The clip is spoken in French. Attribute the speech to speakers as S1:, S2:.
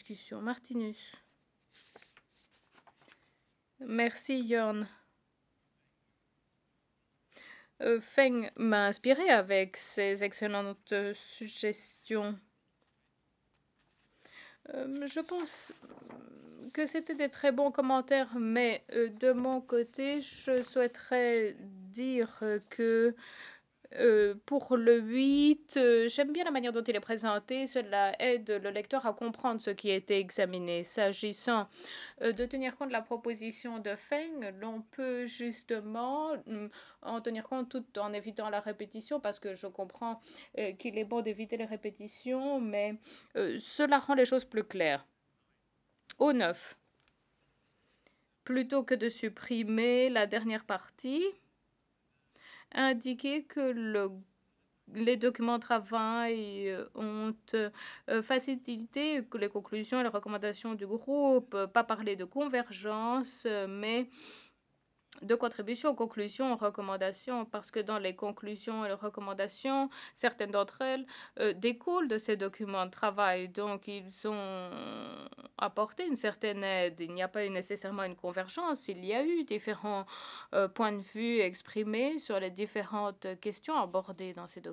S1: discussion. Martinus. Merci, Jorn. Feng m'a inspiré avec ses excellentes suggestions. Je pense que c'était des très bons commentaires, mais de mon côté, je souhaiterais dire que pour le 8, j'aime bien la manière dont il est présenté. Cela aide le lecteur à comprendre ce qui a été examiné. S'agissant de tenir compte de la proposition de Feng, l'on peut justement en tenir compte tout en évitant la répétition, parce que je comprends qu'il est bon d'éviter les répétitions, mais cela rend les choses plus claires. Au 9, plutôt que de supprimer la dernière partie, indiquer que les documents de travail ont facilité les conclusions et les recommandations du groupe, pas parler de convergence, mais de contribution aux conclusions, aux recommandations, parce que dans les conclusions et les recommandations, certaines d'entre elles découlent de ces documents de travail. Donc, ils ont apporté une certaine aide. Il n'y a pas eu nécessairement une convergence. Il y a eu différents points de vue exprimés sur les différentes questions abordées dans ces documents.